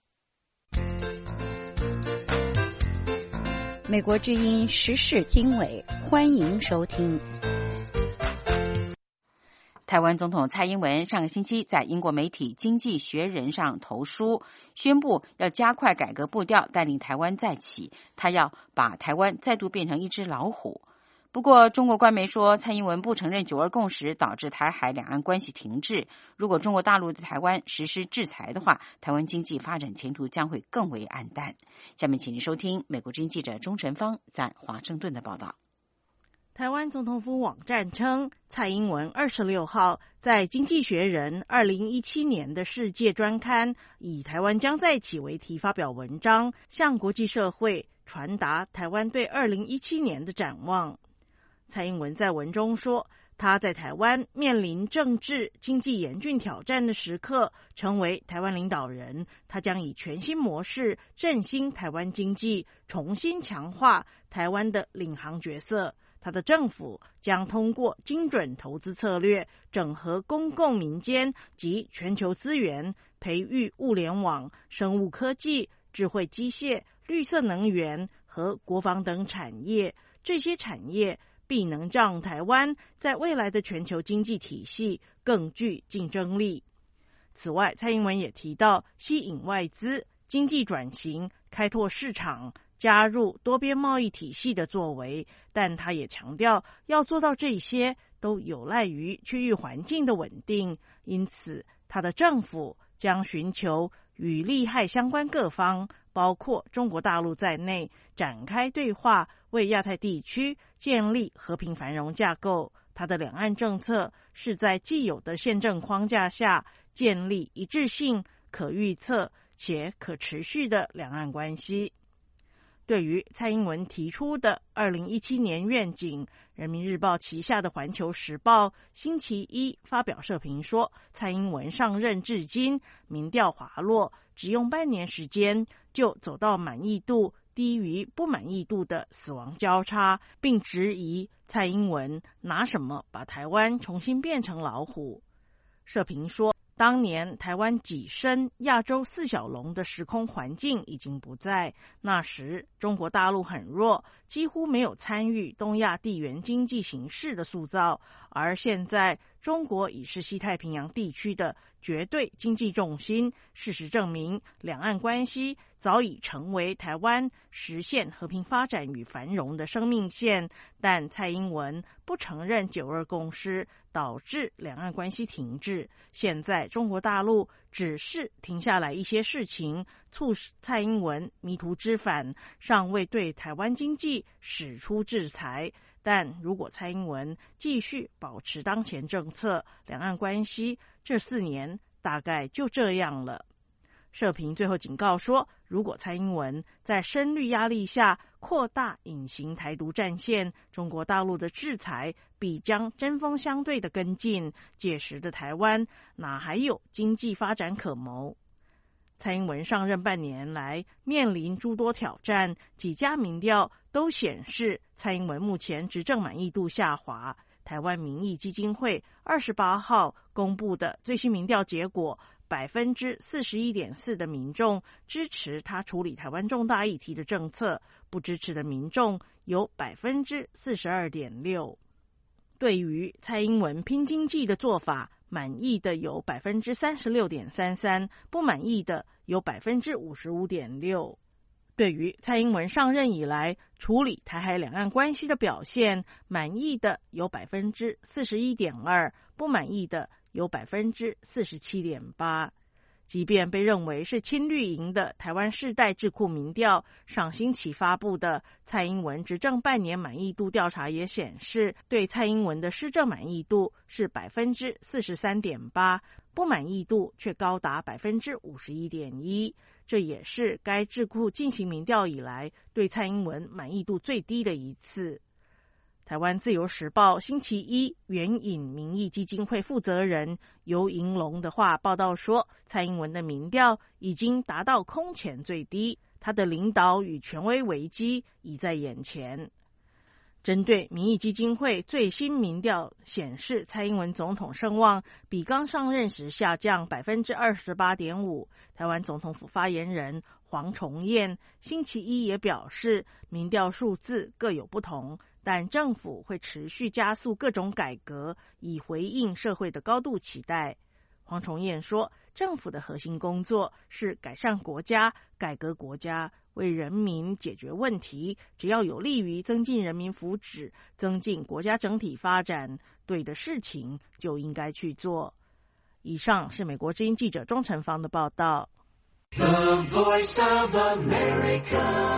B: 美国之音时事经纬，欢迎收听。台湾总统蔡英文上个星期在英国媒体《经济学人》上投书，宣布要加快改革步调，带领台湾再起。他要把台湾再度变成一只老虎。不过，中国官媒说，蔡英文不承认九二共识导致台海两岸关系停滞。如果中国大陆对台湾实施制裁的话，台湾经济发展前途将会更为黯淡。下面请您收听美国之音记者钟晨芳在华盛顿的报道。
C: 台湾总统府网站称，蔡英文二十六号在《经济学人》二零一七年的世界专刊以台湾将再起为题发表文章，向国际社会传达台湾对二零一七年的展望。蔡英文在文中说，他在台湾面临政治、经济严峻挑战的时刻，成为台湾领导人，他将以全新模式振兴台湾经济，重新强化台湾的领航角色。他的政府将通过精准投资策略，整合公共、民间及全球资源，培育物联网、生物科技、智慧机械、绿色能源和国防等产业。这些产业必能让台湾在未来的全球经济体系更具竞争力。此外，蔡英文也提到吸引外资、经济转型、开拓市场、加入多边贸易体系的作为，但他也强调要做到这些都有赖于区域环境的稳定，因此他的政府将寻求与利害相关各方，包括中国大陆在内，展开对话，为亚太地区建立和平繁荣架构。他的两岸政策是在既有的宪政框架下建立一致性、可预测且可持续的两岸关系。对于蔡英文提出的二零一七年愿景，人民日报旗下的环球时报星期一发表社评说，蔡英文上任至今民调滑落，只用半年时间就走到满意度低于不满意度的死亡交叉，并质疑蔡英文拿什么把台湾重新变成老虎。社评说，当年台湾跻身亚洲四小龙的时空环境已经不在，那时中国大陆很弱，几乎没有参与东亚地缘经济形势的塑造，而现在中国已是西太平洋地区的绝对经济重心。事实证明，两岸关系早已成为台湾实现和平发展与繁荣的生命线，但蔡英文不承认九二共识，导致两岸关系停滞。现在中国大陆只是停下来一些事情，促使蔡英文迷途知返，尚未对台湾经济使出制裁。但如果蔡英文继续保持当前政策，两岸关系这四年大概就这样了。社评最后警告说，如果蔡英文在深绿压力下扩大隐形台独战线，中国大陆的制裁必将针锋相对的跟进，届时的台湾哪还有经济发展可谋？蔡英文上任半年来面临诸多挑战，几家民调都显示蔡英文目前执政满意度下滑。台湾民意基金会二十八号公布的最新民调结果，百分之四十一点四的民众支持他处理台湾重大议题的政策，不支持的民众有百分之四十二点六。对于蔡英文拼经济的做法，满意的有百分之三十六点三三，不满意的有百分之五十五点六。对于蔡英文上任以来处理台海两岸关系的表现，满意的有百分之四十一点二，不满意的有百分之四十七点八。 即便被认为是亲绿营的台湾世代智库民调，上星期发布的蔡英文执政半年满意度调查也显示，对蔡英文的施政满意度是百分之四十三点八，不满意度却高达百分之五十一点一。这也是该智库进行民调以来对蔡英文满意度最低的一次。台湾自由时报星期一援引民意基金会负责人游银龙的话报道说，蔡英文的民调已经达到空前最低，他的领导与权威危机已在眼前。针对民意基金会最新民调显示，蔡英文总统声望比刚上任时下降 百分之二十八点五。 台湾总统府发言人黄崇彦星期一也表示，民调数字各有不同，但政府会持续加速各种改革，以回应社会的高度期待。黄崇彦说，政府的核心工作是改善国家、改革国家，为人民解决问题，只要有利于增进人民福祉、增进国家整体发展，对的事情就应该去做。以上是美国之音记者钟成芳的报道。The Voice of America，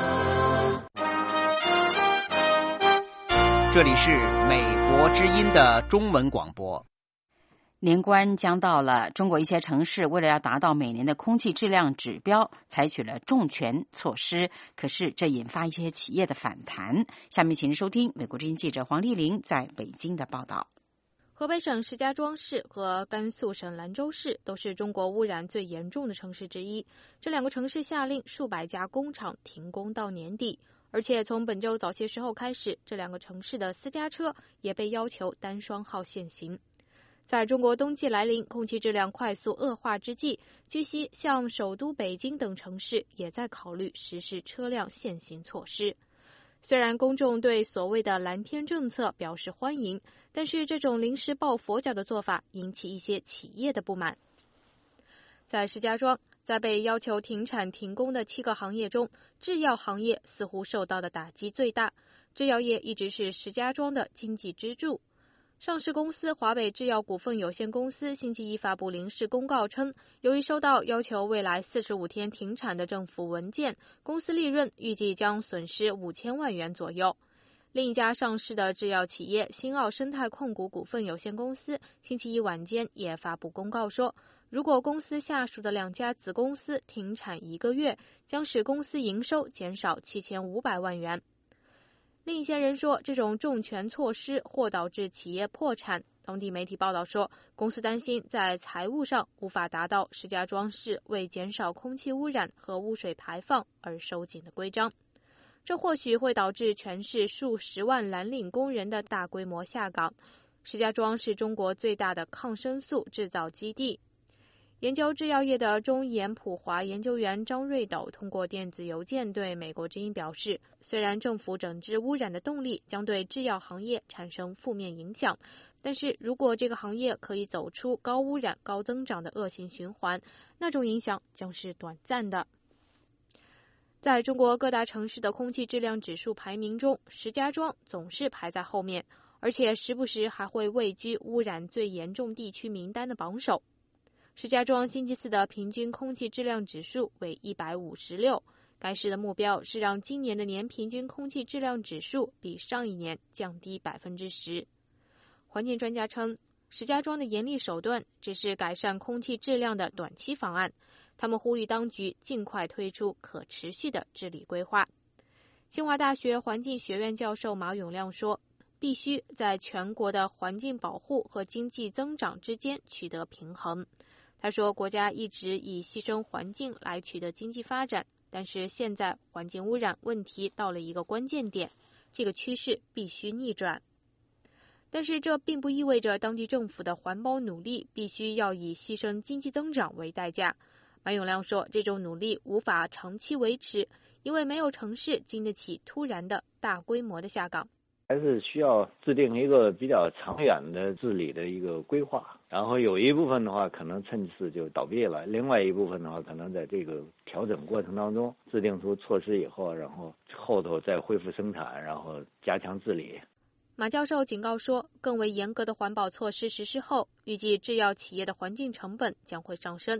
D: 这里是美国之音的中文广播。
B: 年关将到了，中国一些城市为了要达到每年的空气质量指标，采取了重拳措施，可是这引发一些企业的反弹。下面请您收听美国之音记者黄丽玲在北京的报道。
E: 河北省石家庄市和甘肃省兰州市都是中国污染最严重的城市之一，这两个城市下令数百家工厂停工到年底，而且从本周早些时候开始，这两个城市的私家车也被要求单双号限行。在中国冬季来临、空气质量快速恶化之际，据悉像首都北京等城市也在考虑实施车辆限行措施。虽然公众对所谓的蓝天政策表示欢迎，但是这种临时抱佛脚的做法引起一些企业的不满。在石家庄，在被要求停产停工的七个行业中，制药行业似乎受到的打击最大。制药业一直是石家庄的经济支柱。上市公司华北制药股份有限公司星期一发布临时公告称，由于收到要求未来四十五天停产的政府文件，公司利润预计将损失五千万元左右。另一家上市的制药企业新奥生态控股股份有限公司星期一晚间也发布公告说，如果公司下属的两家子公司停产一个月，将使公司营收减少七千五百万元。另一些人说，这种重拳措施或导致企业破产。当地媒体报道说，公司担心在财务上无法达到石家庄市为减少空气污染和污水排放而收紧的规章，这或许会导致全市数十万蓝领工人的大规模下岗。石家庄是中国最大的抗生素制造基地。研究制药业的中研普华研究员张瑞斗通过电子邮件对美国之音表示，虽然政府整治污染的动力将对制药行业产生负面影响，但是如果这个行业可以走出高污染高增长的恶性循环，那种影响将是短暂的。在中国各大城市的空气质量指数排名中，石家庄总是排在后面，而且时不时还会位居污染最严重地区名单的榜首。石家庄星期四的平均空气质量指数为一百五十六，该市的目标是让今年的年平均空气质量指数比上一年降低 百分之十。 环境专家称，石家庄的严厉手段只是改善空气质量的短期方案，他们呼吁当局尽快推出可持续的治理规划。清华大学环境学院教授马永亮说，必须在全国的环境保护和经济增长之间取得平衡。他说，国家一直以牺牲环境来取得经济发展，但是现在环境污染问题到了一个关键点，这个趋势必须逆转。但是这并不意味着当地政府的环保努力必须要以牺牲经济增长为代价。马永亮说，这种努力无法长期维持，因为没有城市经得起突然的大规模的下岗。
W: 还是需要制定一个比较长远的治理的一个规划，然后有一部分的话可能趁势就倒闭了，另外一部分的话可能在这个调整过程当中制定出措施以后，然后后头再恢复生产，然后加强治理。
E: 马教授警告说，更为严格的环保措施实施后，预计制药企业的环境成本将会上升，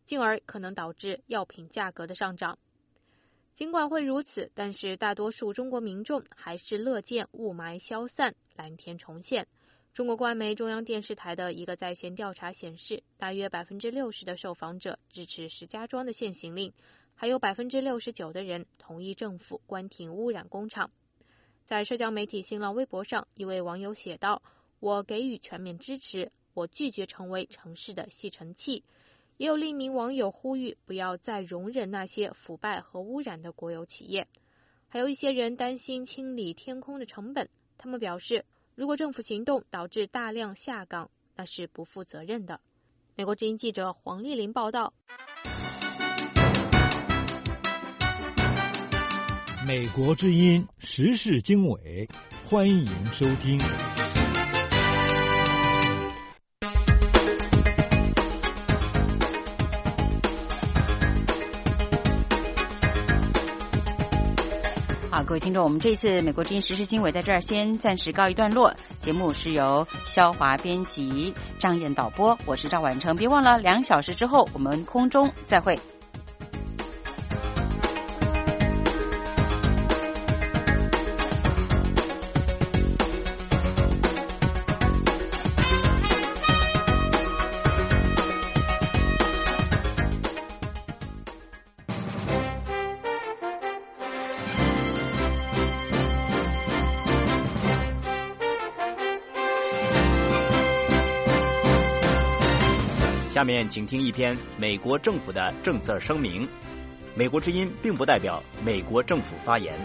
E: 进而可能导致药品价格的上涨。尽管会如此，但是大多数中国民众还是乐见雾霾消散，蓝天重现。中国官媒中央电视台的一个在线调查显示，大约百分之六十的受访者支持石家庄的限行令，还有百分之六十九的人同意政府关停污染工厂。在社交媒体新浪微博上，一位网友写道：“我给予全面支持，我拒绝成为城市的吸尘器。”也有另一名网友呼吁不要再容忍那些腐败和污染的国有企业。还有一些人担心清理天空的成本，他们表示，如果政府行动导致大量下岗，那是不负责任的。美国之音记者黄丽玲报道。
F: 美国之音时事经纬，欢迎收听。
B: 好，各位听众，我们这次美国之音时事经纬在这儿先暂时告一段落。节目是由肖华编辑，张燕导播，我是赵婉成。别忘了两小时之后我们空中再会。
G: 下面请听一篇美国政府的政策声明。美国之音并不代表美国政府发言。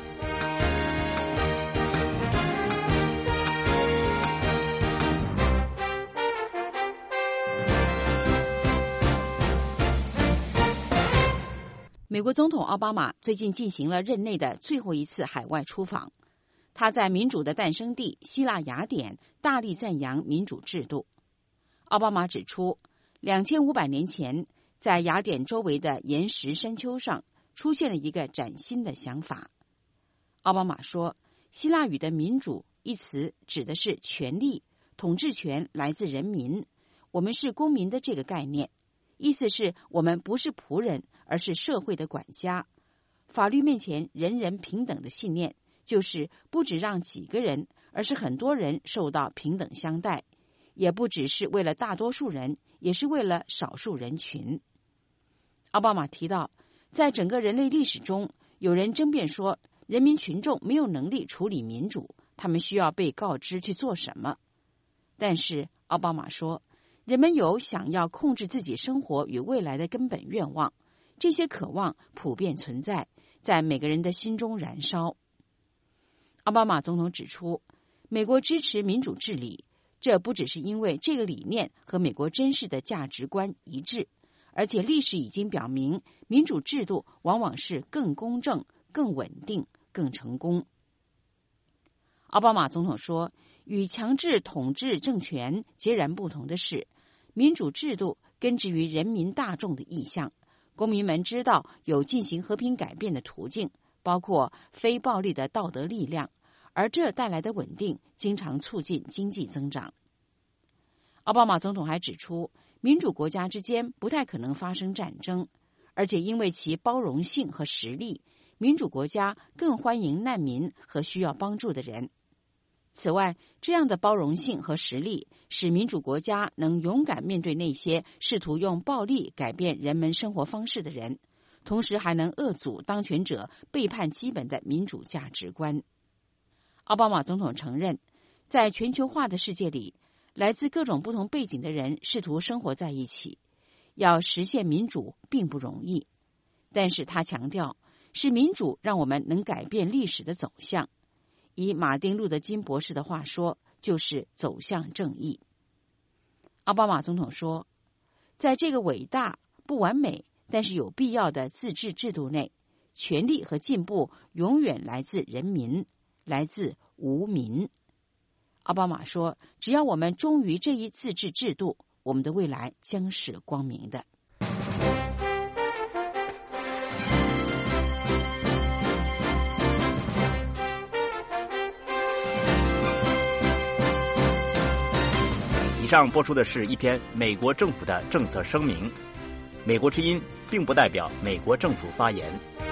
B: 美国总统奥巴马最近进行了任内的最后一次海外出访。他在民主的诞生地希腊雅典大力赞扬民主制度。奥巴马指出，两千五百年前，在雅典周围的岩石山丘上出现了一个崭新的想法。奥巴马说，希腊语的民主一词指的是权力，统治权来自人民，我们是公民的这个概念，意思是我们不是仆人，而是社会的管家。法律面前人人平等的信念，就是不只让几个人，而是很多人受到平等相待，也不只是为了大多数人，也是为了少数人群。奥巴马提到，在整个人类历史中，有人争辩说，人民群众没有能力处理民主，他们需要被告知去做什么。但是奥巴马说，人们有想要控制自己生活与未来的根本愿望，这些渴望普遍存在，在每个人的心中燃烧。奥巴马总统指出，美国支持民主治理，这不只是因为这个理念和美国真实的价值观一致，而且历史已经表明，民主制度往往是更公正、更稳定、更成功。奥巴马总统说，与强制统治政权截然不同的是，民主制度根植于人民大众的意向，公民们知道有进行和平改变的途径，包括非暴力的道德力量，而这带来的稳定经常促进经济增长。奥巴马总统还指出，民主国家之间不太可能发生战争，而且因为其包容性和实力，民主国家更欢迎难民和需要帮助的人。此外，这样的包容性和实力使民主国家能勇敢面对那些试图用暴力改变人们生活方式的人，同时还能遏阻当权者背叛基本的民主价值观。奥巴马总统承认，在全球化的世界里，来自各种不同背景的人试图生活在一起，要实现民主并不容易。但是他强调，是民主让我们能改变历史的走向。以马丁·路德·金博士的话说，就是走向正义。奥巴马总统说，在这个伟大、不完美，但是有必要的自治制度内，权利和进步永远来自人民，来自无民。奥巴马说，只要我们忠于这一自治制度，我们的未来将是光明的。
G: 以上播出的是一篇美国政府的政策声明。 美国之音并不代表美国政府发言。